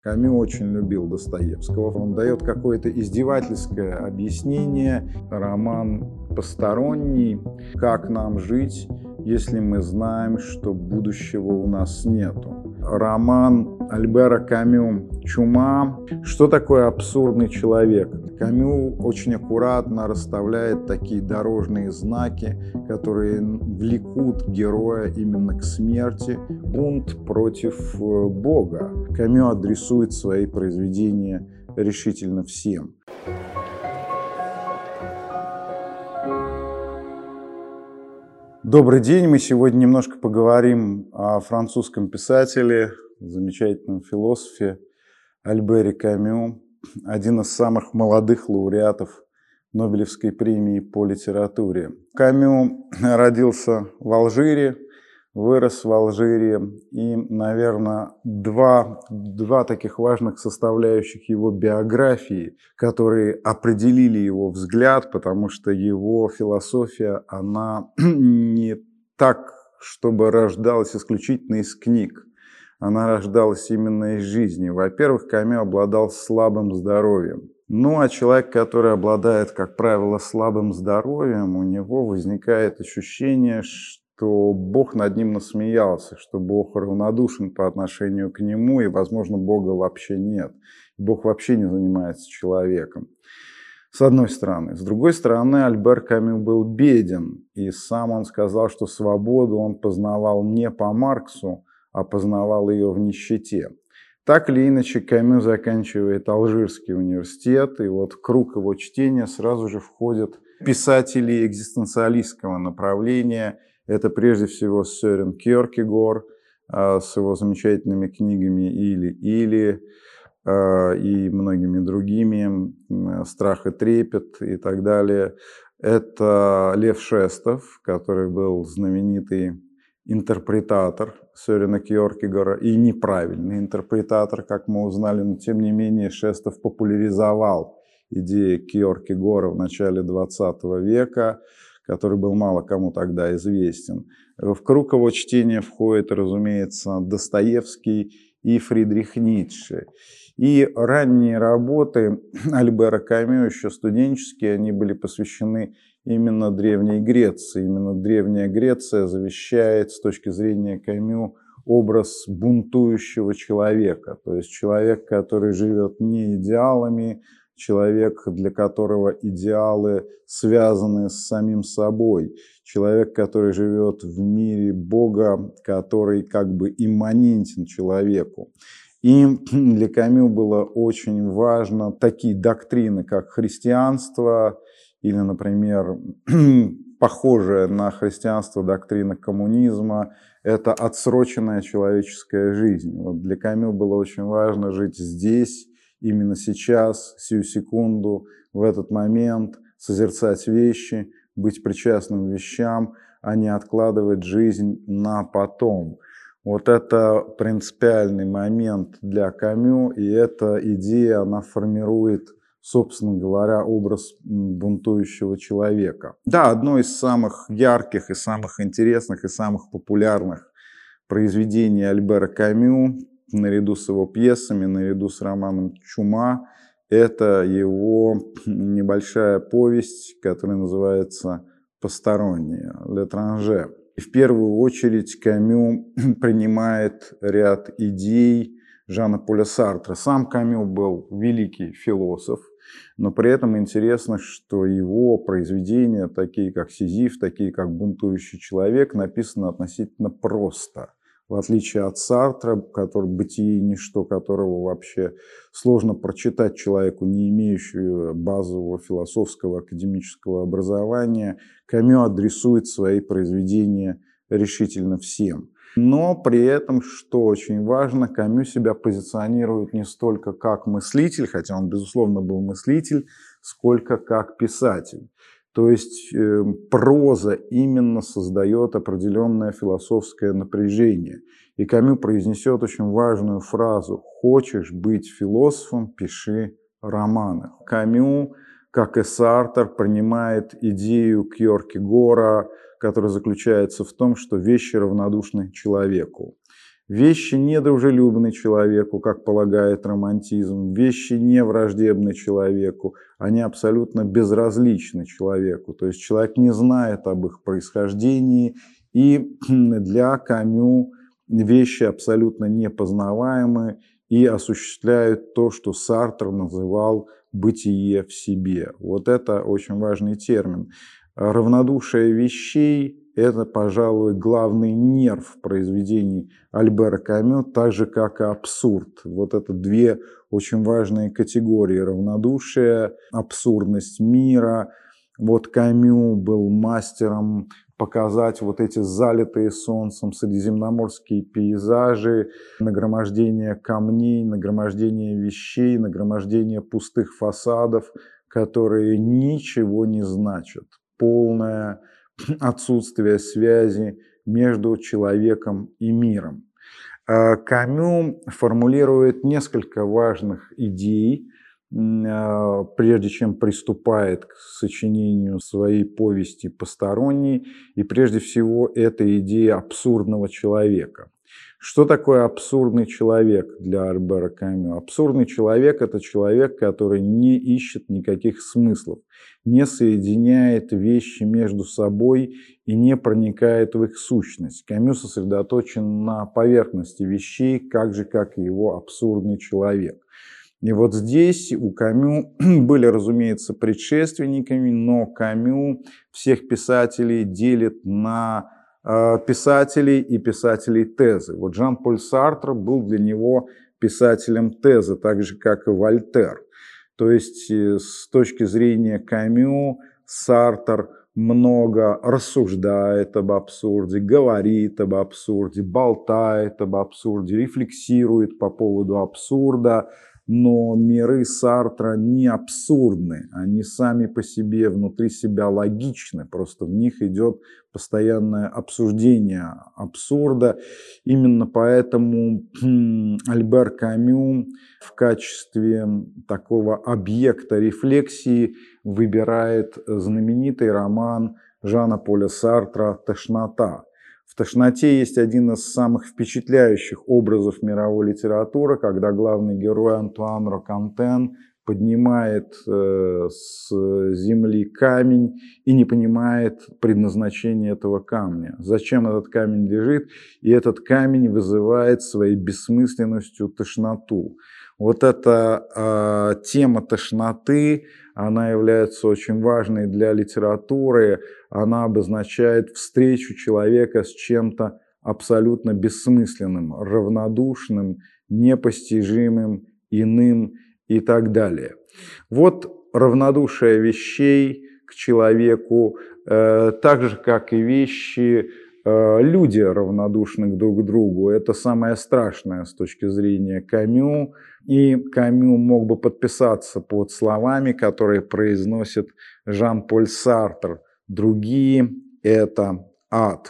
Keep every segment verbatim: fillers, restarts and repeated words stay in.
Камю очень любил Достоевского. Он дает какое-то издевательское объяснение. Роман посторонний. Как нам жить, если мы знаем, что будущего у нас нету? Роман Альбера Камю «Чума». Что такое абсурдный человек? Камю очень аккуратно расставляет такие дорожные знаки, которые влекут героя именно к смерти. Бунт против Бога. Камю адресует свои произведения решительно всем. Добрый день. Мы сегодня немножко поговорим о французском писателе, замечательном философе Альбере Камю, один из самых молодых лауреатов Нобелевской премии по литературе. Камю родился в Алжире, вырос в Алжире, и, наверное, два, два таких важных составляющих его биографии, которые определили его взгляд, потому что его философия, она не так, чтобы рождалась исключительно из книг. Она рождалась именно из жизни. Во-первых, Камю обладал слабым здоровьем. Ну, а человек, который обладает, как правило, слабым здоровьем, у него возникает ощущение, что Бог над ним насмеялся, что Бог равнодушен по отношению к нему, и, возможно, Бога вообще нет. Бог вообще не занимается человеком. С одной стороны. С другой стороны, Альбер Камю был беден, и сам он сказал, что свободу он познавал не по Марксу, а познавал ее в нищете. Так или иначе, Камю заканчивает Алжирский университет, и вот в круг его чтения сразу же входят писатели экзистенциалистского направления. Это прежде всего Сёрен Кьеркегор э, с его замечательными книгами «Или-или» э, и многими другими, э, «Страх и трепет» и так далее. Это Лев Шестов, который был знаменитый интерпретатор Сёрена Кьеркегора и неправильный интерпретатор, как мы узнали, но тем не менее Шестов популяризовал идеи Кьеркегора в начале двадцатого века, который был мало кому тогда известен. В круг его чтения входит, разумеется, Достоевский и Фридрих Ницше. И ранние работы Альбера Камю, еще студенческие, они были посвящены именно Древней Греции. Именно Древняя Греция завещает с точки зрения Камю образ бунтующего человека. То есть человек, который живет не идеалами, человек, для которого идеалы связаны с самим собой, человек, который живет в мире Бога, который как бы имманентен человеку. И для Камю было очень важно такие доктрины, как христианство или, например, похожая на христианство доктрина коммунизма, это отсроченная человеческая жизнь. Вот для Камю было очень важно жить здесь, именно сейчас, сию секунду, в этот момент, созерцать вещи, быть причастным к вещам, а не откладывать жизнь на потом. Вот это принципиальный момент для Камю, и эта идея, она формирует, собственно говоря, образ бунтующего человека. Да, одно из самых ярких и самых интересных и самых популярных произведений Альбера Камю, наряду с его пьесами, наряду с романом «Чума», это его небольшая повесть, которая называется «Посторонние», «L'étranger». И в первую очередь Камю принимает ряд идей Жана-Поля Сартра. Сам Камю был великий философ, но при этом интересно, что его произведения, такие как «Сизиф», такие как «Бунтующий человек», написаны относительно просто. В отличие от Сартра, который «Бытие и ничто», которого вообще сложно прочитать человеку, не имеющему базового философского академического образования, Камю адресует свои произведения решительно всем. Но при этом, что очень важно, Камю себя позиционирует не столько как мыслитель, хотя он, безусловно, был мыслитель, сколько как писатель. То есть э, проза именно создает определенное философское напряжение. И Камю произнесет очень важную фразу: «Хочешь быть философом, пиши романы». Камю, как и Сартр, принимает идею Кьеркегора, которая заключается в том, что вещи равнодушны человеку. Вещи недружелюбны человеку, как полагает романтизм, вещи не враждебны человеку, они абсолютно безразличны человеку, то есть человек не знает об их происхождении, и для Камю вещи абсолютно непознаваемы и осуществляют то, что Сартр называл бытие в себе. Вот это очень важный термин. Равнодушие вещей – это, пожалуй, главный нерв произведений Альбера Камю, так же, как и абсурд. Вот это две очень важные категории – равнодушие, абсурдность мира. Вот Камю был мастером показать вот эти залитые солнцем средиземноморские пейзажи, нагромождение камней, нагромождение вещей, нагромождение пустых фасадов, которые ничего не значат. Полное отсутствие связи между человеком и миром. Камю формулирует несколько важных идей, прежде чем приступает к сочинению своей повести «Посторонний», и прежде всего это идея абсурдного человека. Что такое абсурдный человек для Альбера Камю? Абсурдный человек – это человек, который не ищет никаких смыслов, не соединяет вещи между собой и не проникает в их сущность. Камю сосредоточен на поверхности вещей, так же, как и его абсурдный человек. И вот здесь у Камю были, разумеется, предшественниками, но Камю всех писателей делит на писателей и писателей тезы. Вот Жан-Поль Сартр был для него писателем тезы, так же, как и Вольтер. То есть, с точки зрения Камю, Сартр много рассуждает об абсурде, говорит об абсурде, болтает об абсурде, рефлексирует по поводу абсурда, но миры Сартра не абсурдны, они сами по себе, внутри себя логичны, просто в них идет постоянное обсуждение абсурда. Именно поэтому Альбер Камю в качестве такого объекта рефлексии выбирает знаменитый роман Жана-Поля Сартра «Тошнота». В «Тошноте» есть один из самых впечатляющих образов мировой литературы, когда главный герой Антуан Рокантен поднимает с земли камень и не понимает предназначения этого камня. Зачем этот камень лежит? И этот камень вызывает своей бессмысленностью тошноту. Вот эта э, тема тошноты, она является очень важной для литературы. Она обозначает встречу человека с чем-то абсолютно бессмысленным, равнодушным, непостижимым, иным и так далее. Вот равнодушие вещей к человеку, э, так же, как и вещи, э, люди равнодушны друг к другу. Это самое страшное с точки зрения Камю. И Камю мог бы подписаться под словами, которые произносит Жан-Поль Сартр. Другие – это ад.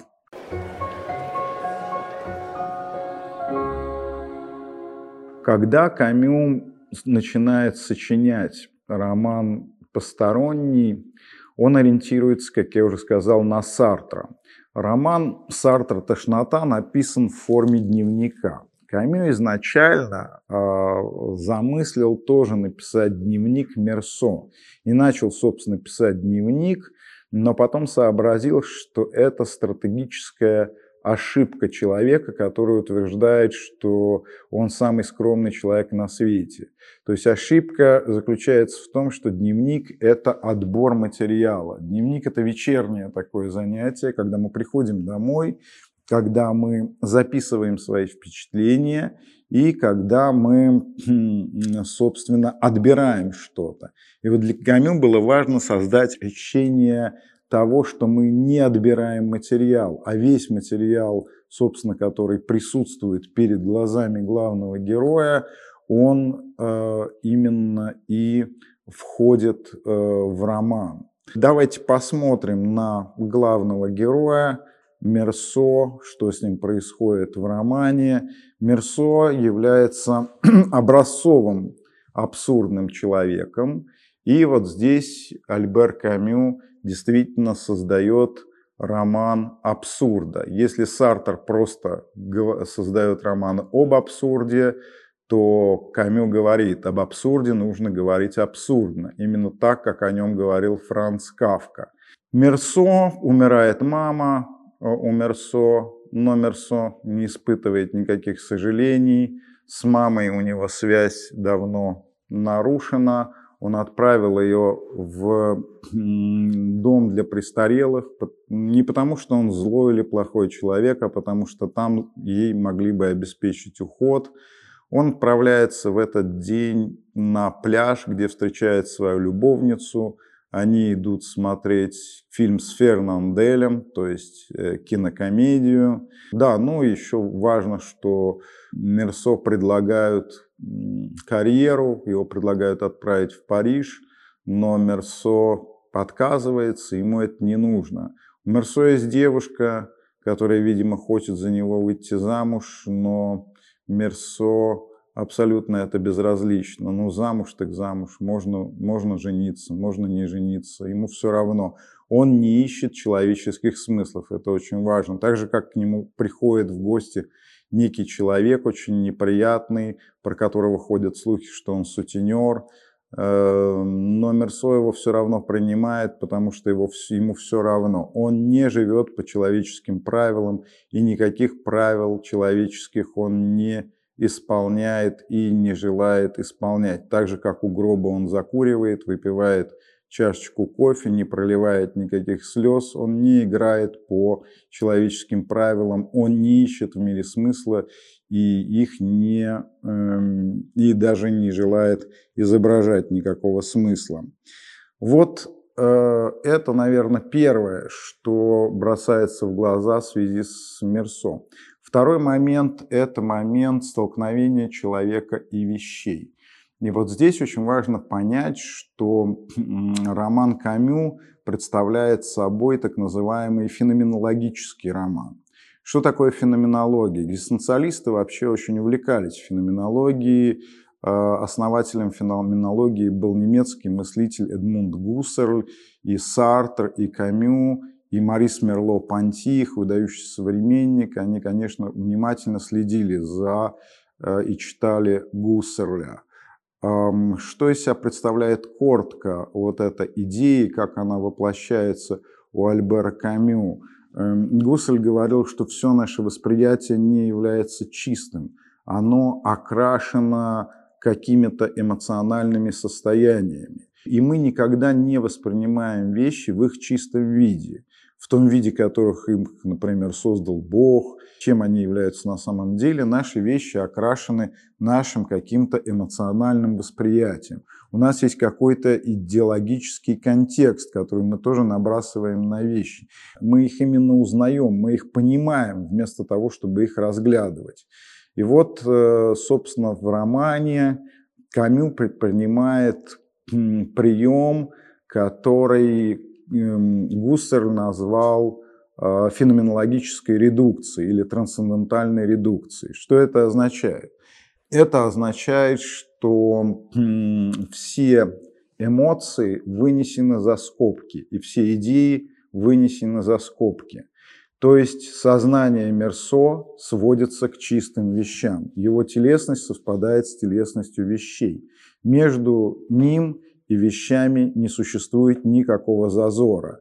Когда Камю начинает сочинять роман «Посторонний», он ориентируется, как я уже сказал, на Сартра. Роман Сартра «Тошнота» написан в форме дневника. Камю изначально э, замыслил тоже написать дневник Мерсо. И начал, собственно, писать дневник, но потом сообразил, что это стратегическая ошибка человека, который утверждает, что он самый скромный человек на свете. То есть ошибка заключается в том, что дневник – это отбор материала. Дневник – это вечернее такое занятие, когда мы приходим домой, когда мы записываем свои впечатления и когда мы, собственно, отбираем что-то. И вот для Камю было важно создать ощущение того, что мы не отбираем материал, а весь материал, собственно, который присутствует перед глазами главного героя, он э, именно и входит э, в роман. Давайте посмотрим на главного героя Мерсо, что с ним происходит в романе. Мерсо является образцовым абсурдным человеком. И вот здесь Альбер Камю действительно создает роман абсурда. Если Сартр просто создает роман об абсурде, то Камю говорит, об абсурде нужно говорить абсурдно. Именно так, как о нем говорил Франц Кафка. Мерсо, умирает мама у Мерсо, но Мерсо не испытывает никаких сожалений. С мамой у него связь давно нарушена. Он отправил ее в дом для престарелых не потому, что он злой или плохой человек, а потому что там ей могли бы обеспечить уход. Он отправляется в этот день на пляж, где встречает свою любовницу. Они идут смотреть фильм с Фернанделем, то есть кинокомедию. Да, ну еще важно, что Мерсо предлагают карьеру, его предлагают отправить в Париж, но Мерсо отказывается, ему это не нужно. У Мерсо есть девушка, которая, видимо, хочет за него выйти замуж, но Мерсо абсолютно это безразлично. Ну, замуж так замуж, можно, можно жениться, можно не жениться, ему все равно. Он не ищет человеческих смыслов, это очень важно. Так же, как к нему приходит в гости некий человек очень неприятный, про которого ходят слухи, что он сутенер, но Мерсо его все равно принимает, потому что его, ему все равно. Он не живет по человеческим правилам, и никаких правил человеческих он не исполняет и не желает исполнять. Так же, как у гроба он закуривает, выпивает чашечку кофе, не проливает никаких слез, он не играет по человеческим правилам, он не ищет в мире смысла и их не, э, и даже не желает изображать никакого смысла. Вот э, это, наверное, первое, что бросается в глаза в связи с Мерсо. Второй момент – это момент столкновения человека и вещей. И вот здесь очень важно понять, что роман Камю представляет собой так называемый феноменологический роман. Что такое феноменология? Экзистенциалисты вообще очень увлекались феноменологией. Основателем феноменологии был немецкий мыслитель Эдмунд Гуссерль, и Сартр, и Камю, и Марис Мерло-Понти, их выдающийся современник, они, конечно, внимательно следили за и читали Гуссерля. Что из себя представляет коротко вот эта идея, как она воплощается у Альбера Камю? Гуссель говорил, что все наше восприятие не является чистым. Оно окрашено какими-то эмоциональными состояниями. И мы никогда не воспринимаем вещи в их чистом виде. В том виде, которых им, например, создал Бог, чем они являются на самом деле, наши вещи окрашены нашим каким-то эмоциональным восприятием. У нас есть какой-то идеологический контекст, который мы тоже набрасываем на вещи. Мы их именно узнаем, мы их понимаем, вместо того, чтобы их разглядывать. И вот, собственно, в романе Камю предпринимает прием, который Гуссерль назвал феноменологической редукцией или трансцендентальной редукцией. Что это означает? Это означает, что все эмоции вынесены за скобки, и все идеи вынесены за скобки. То есть сознание Мерсо сводится к чистым вещам. Его телесность совпадает с телесностью вещей. Между ним и вещами не существует никакого зазора.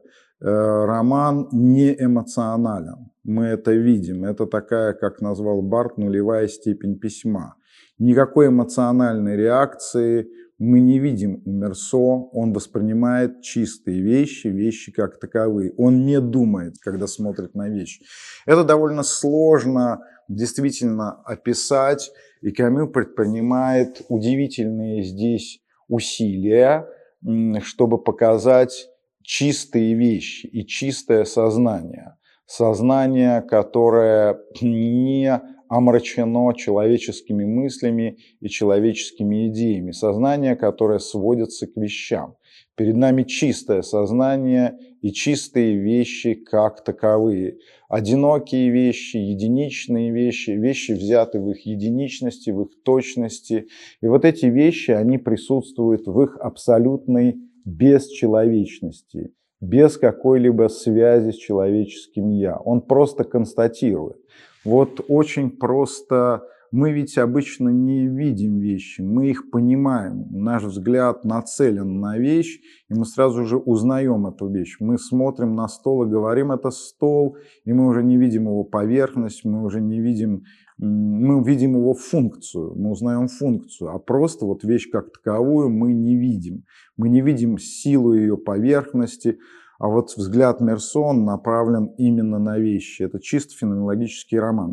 Роман не эмоционален. Мы это видим. Это такая, как назвал Барт, нулевая степень письма. Никакой эмоциональной реакции мы не видим у Мерсо. Он воспринимает чистые вещи, вещи как таковые. Он не думает, когда смотрит на вещи. Это довольно сложно действительно описать. И Камю предпринимает удивительные здесь усилия, чтобы показать чистые вещи и чистое сознание. Сознание, которое не омрачено человеческими мыслями и человеческими идеями. Сознание, которое сводится к вещам. Перед нами чистое сознание и чистые вещи как таковые. Одинокие вещи, единичные вещи, вещи взяты в их единичности, в их точности. И вот эти вещи, они присутствуют в их абсолютной бесчеловечности. без какой-либо связи с человеческим «я». Он просто констатирует. Вот очень просто. Мы ведь обычно не видим вещи, мы их понимаем. Наш взгляд нацелен на вещь, и мы сразу же узнаем эту вещь. Мы смотрим на стол и говорим: это стол, и мы уже не видим его поверхность, мы уже не видим, мы видим его функцию, мы узнаем функцию, а просто вот вещь как таковую мы не видим. Мы не видим силу ее поверхности, а вот взгляд Мерсо направлен именно на вещи. Это чисто феноменологический роман.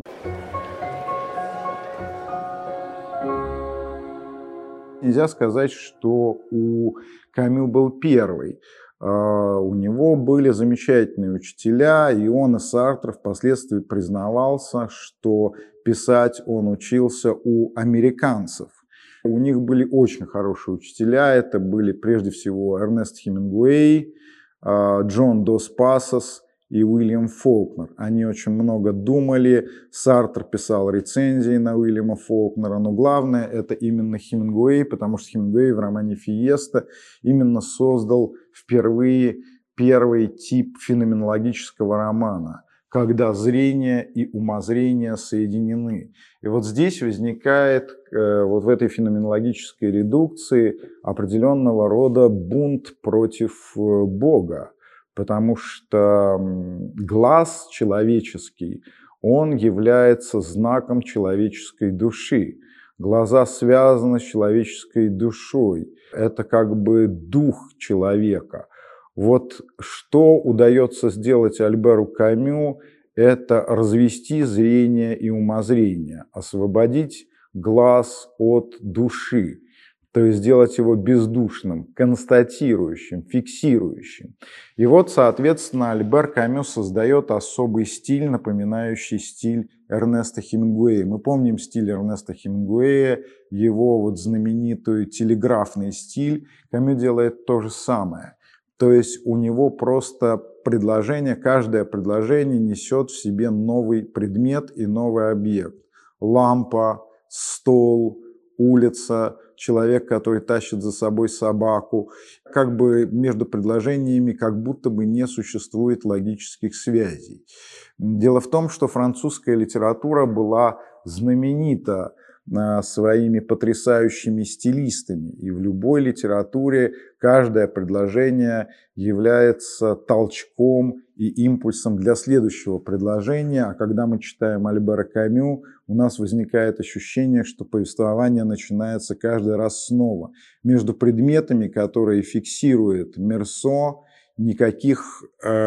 Нельзя сказать, что у Камю был первый. У него были замечательные учителя, и он, и Сартр впоследствии признавался, что писать он учился у американцев. У них были очень хорошие учителя. Это были прежде всего Эрнест Хемингуэй, Джон Дос Пасос и Уильям Фолкнер. Они очень много думали. Сартр писал рецензии на Уильяма Фолкнера, но главное это именно Хемингуэй, потому что Хемингуэй в романе «Фиеста» именно создал впервые первый тип феноменологического романа, когда зрение и умозрение соединены. И вот здесь возникает, вот в этой феноменологической редукции, определенного рода бунт против Бога. Потому что глаз человеческий, он является знаком человеческой души. Глаза связаны с человеческой душой. Это как бы дух человека. Вот что удается сделать Альберу Камю, это развести зрение и умозрение, освободить глаз от души. То есть сделать его бездушным, констатирующим, фиксирующим. И вот, соответственно, Альбер Камю создает особый стиль, напоминающий стиль Эрнеста Хемингуэя. Мы помним стиль Эрнеста Хемингуэя, его вот знаменитый телеграфный стиль. Камю делает то же самое. То есть у него просто предложение, каждое предложение несет в себе новый предмет и новый объект. Лампа, стол, улица, человек, который тащит за собой собаку. Как бы между предложениями как будто бы не существует логических связей. Дело в том, что французская литература была знаменита своими потрясающими стилистами. И в любой литературе каждое предложение является толчком и импульсом для следующего предложения. А когда мы читаем Альбера Камю, у нас возникает ощущение, что повествование начинается каждый раз снова. Между предметами, которые фиксирует Мерсо, никаких,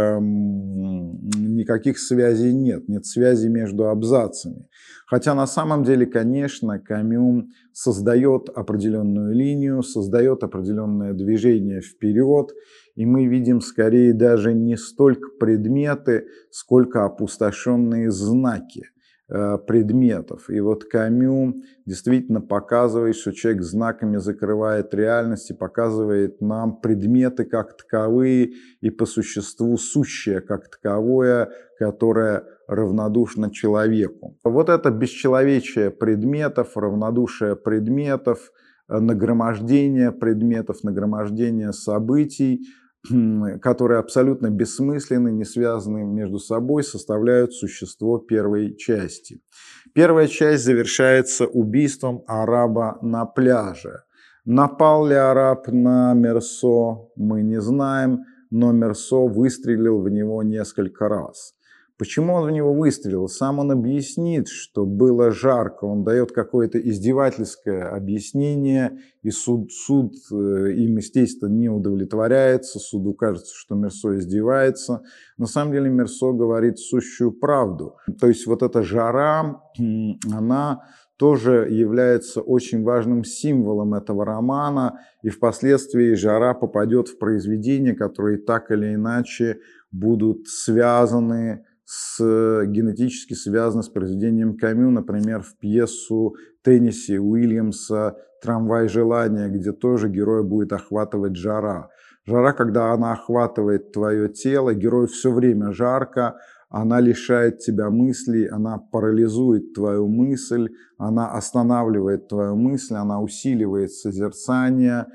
эм, никаких связей нет, нет связи между абзацами. Хотя на самом деле, конечно, Камю создает определенную линию, создает определенное движение вперед, и мы видим скорее даже не столько предметы, сколько опустошенные знаки предметов. И вот Камю действительно показывает, что человек знаками закрывает реальность и показывает нам предметы как таковые и по существу сущее как таковое, которое равнодушно человеку. Вот это бесчеловечие предметов, равнодушие предметов, нагромождение предметов, нагромождение событий, которые абсолютно бессмысленны, не связаны между собой, составляют существо первой части. Первая часть завершается убийством араба на пляже. Напал ли араб на Мерсо, мы не знаем, но Мерсо выстрелил в него несколько раз. Почему он в него выстрелил? Сам он объяснит, что было жарко, он дает какое-то издевательское объяснение, и суд, суд им, естественно, не удовлетворяется, суду кажется, что Мерсо издевается. На самом деле Мерсо говорит сущую правду. То есть вот эта жара, она тоже является очень важным символом этого романа, и впоследствии жара попадет в произведения, которые так или иначе будут связаны с, генетически связаны с произведением Камю, например, в пьесу Тенниси Уильямса «Трамвай желания», где тоже героя будет охватывать жара. Жара, когда она охватывает твое тело, герою все время жарко, она лишает тебя мыслей, она парализует твою мысль, она останавливает твою мысль, она усиливает созерцание.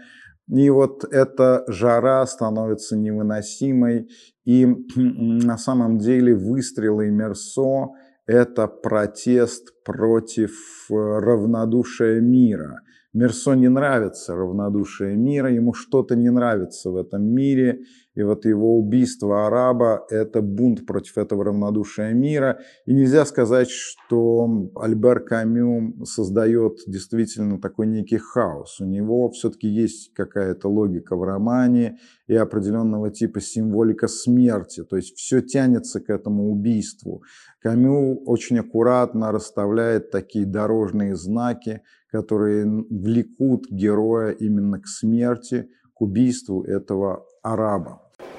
И вот эта жара становится невыносимой. И на самом деле выстрелы Мерсо – это протест против равнодушия мира. Мерсо не нравится равнодушие мира, ему что-то не нравится в этом мире. И вот его убийство араба – это бунт против этого равнодушия мира. И нельзя сказать, что Альбер Камю создает действительно такой некий хаос. У него все-таки есть какая-то логика в романе и определенного типа символика смерти. То есть все тянется к этому убийству. Камю очень аккуратно расставляет такие дорожные знаки, которые влекут героя именно к смерти, к убийству этого араба.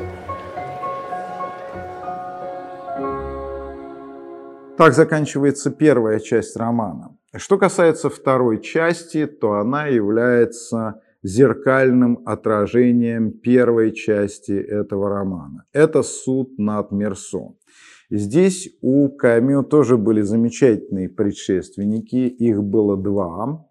Так заканчивается первая часть романа. Что касается второй части, то она является зеркальным отражением первой части этого романа. Это суд над Мерсо. Здесь у Камю тоже были замечательные предшественники, их было два.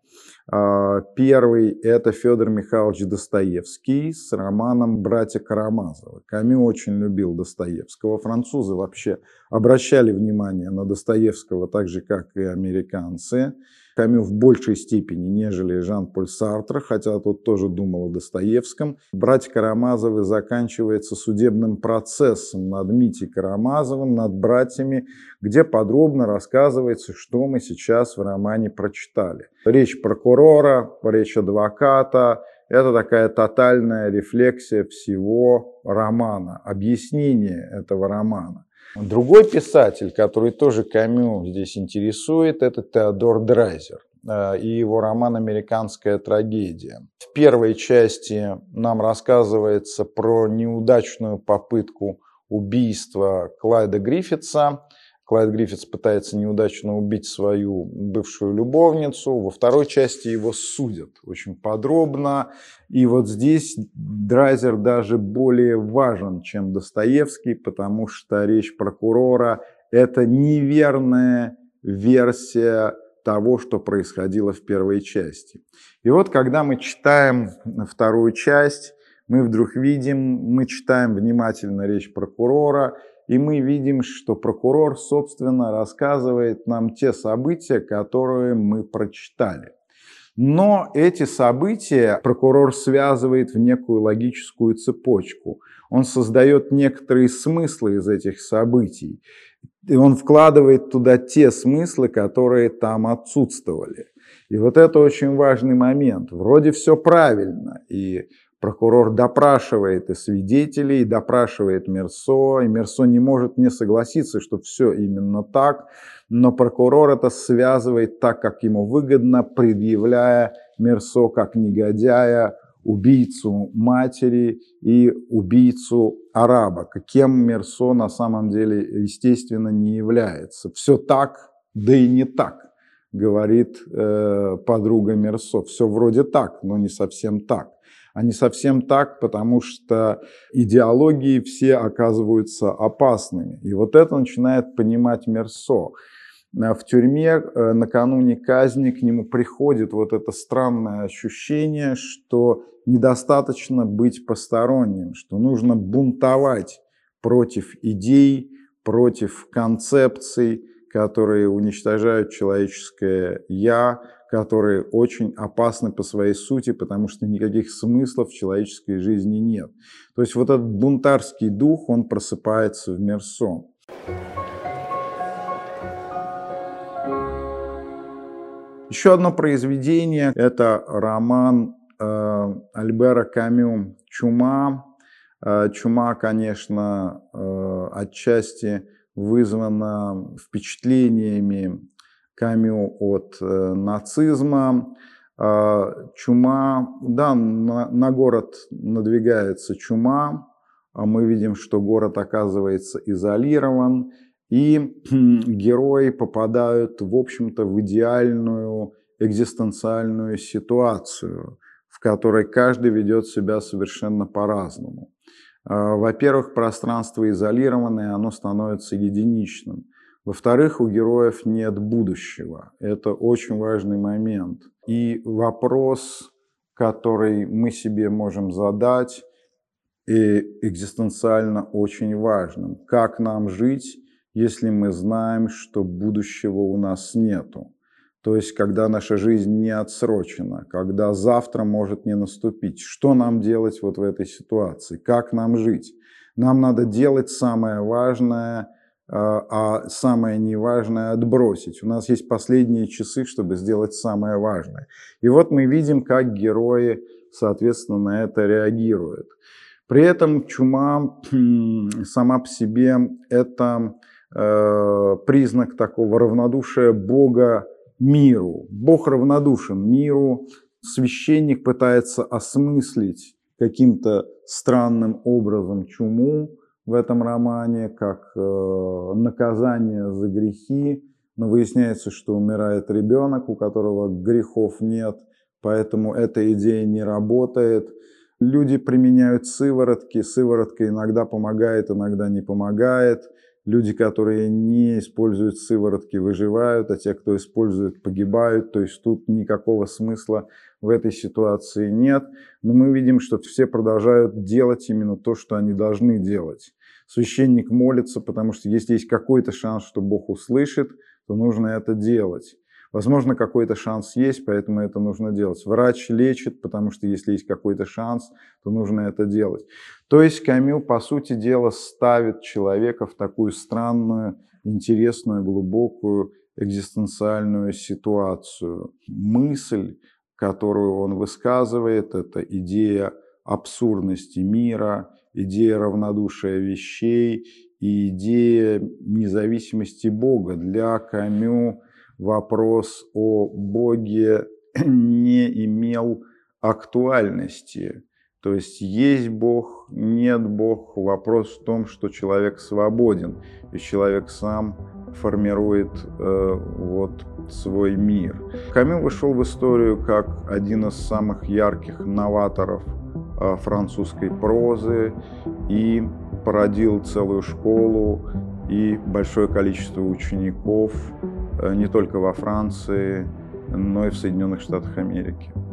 Первый – это Федор Михайлович Достоевский с романом «Братья Карамазовы». Камю очень любил Достоевского. Французы вообще обращали внимание на Достоевского так же, как и американцы. Камю в большей степени, нежели Жан-Поль Сартр, хотя тот тоже думал о Достоевском. «Братья Карамазовы» заканчивается судебным процессом над Митей Карамазовым, над братьями, где подробно рассказывается, что мы сейчас в романе прочитали. Речь прокурора, речь адвоката – это такая тотальная рефлексия всего романа, объяснение этого романа. Другой писатель, который тоже Камю здесь интересует, это Теодор Драйзер и его роман «Американская трагедия». В первой части нам рассказывается про неудачную попытку убийства Клайда Гриффитса. Клайд Гриффитс пытается неудачно убить свою бывшую любовницу. Во второй части его судят очень подробно. И вот здесь Драйзер даже более важен, чем Достоевский, потому что речь прокурора – это неверная версия того, что происходило в первой части. И вот когда мы читаем вторую часть, мы вдруг видим, мы читаем внимательно речь прокурора, и мы видим, что прокурор, собственно, рассказывает нам те события, которые мы прочитали. Но эти события прокурор связывает в некую логическую цепочку. Он создает некоторые смыслы из этих событий. И он вкладывает туда те смыслы, которые там отсутствовали. И вот это очень важный момент. Вроде все правильно, и прокурор допрашивает и свидетелей, и допрашивает Мерсо, и Мерсо не может не согласиться, что все именно так, но прокурор это связывает так, как ему выгодно, предъявляя Мерсо как негодяя, убийцу матери и убийцу араба, кем Мерсо на самом деле, естественно, не является. Все так, да и не так, говорит э, подруга Мерсо. Все вроде так, но не совсем так. А не совсем так, потому что идеологии все оказываются опасными. И вот это начинает понимать Мерсо. В тюрьме накануне казни к нему приходит вот это странное ощущение, что недостаточно быть посторонним, что нужно бунтовать против идей, против концепций, которые уничтожают человеческое «я», которые очень опасны по своей сути, потому что никаких смыслов в человеческой жизни нет. То есть вот этот бунтарский дух, он просыпается в Мерсо. Еще одно произведение – это роман э, Альбера Камю «Чума». Э, «Чума», конечно, э, отчасти вызвана впечатлениями Камю от э, нацизма. Э, чума, да, на, на город надвигается чума. Мы видим, что город оказывается изолирован. И герои попадают, в общем-то, в идеальную экзистенциальную ситуацию, в которой каждый ведет себя совершенно по-разному. Во-первых, пространство изолированное, оно становится единичным. Во-вторых, у героев нет будущего. Это очень важный момент. И вопрос который мы себе можем задать, и экзистенциально очень важным. Как нам жить, если мы знаем, что будущего у нас нету? То есть, когда наша жизнь не отсрочена, когда завтра может не наступить. Что нам делать вот в этой ситуации? Как нам жить? Нам надо делать самое важное, а самое неважное отбросить. У нас есть последние часы, чтобы сделать самое важное. И вот мы видим, как герои, соответственно, на это реагируют. При этом чума сама по себе – это э, признак такого равнодушия Бога миру. Бог равнодушен миру. Священник пытается осмыслить каким-то странным образом чуму в этом романе, как э, наказание за грехи. Но выясняется, что умирает ребенок, у которого грехов нет, поэтому эта идея не работает. Люди применяют сыворотки, сыворотка иногда помогает, иногда не помогает. Люди, которые не используют сыворотки, выживают, а те, кто использует, погибают. То есть тут никакого смысла в этой ситуации нет. Но мы видим, что все продолжают делать именно то, что они должны делать. Священник молится, потому что если есть какой-то шанс, что Бог услышит, то нужно это делать. Возможно, какой-то шанс есть, поэтому это нужно делать. Врач лечит, потому что если есть какой-то шанс, то нужно это делать. То есть Камю, по сути дела, ставит человека в такую странную, интересную, глубокую экзистенциальную ситуацию. Мысль, которую он высказывает, это идея абсурдности мира, идея равнодушия вещей и идея независимости Бога. Для Камю вопрос о Боге не имел актуальности. То есть есть Бог, нет Бог. Вопрос в том, что человек свободен, и человек сам формирует э, вот свой мир. Камю вошел в историю как один из самых ярких новаторов э, французской прозы и породил целую школу и большое количество учеников не только во Франции, но и в Соединенных Штатах Америки.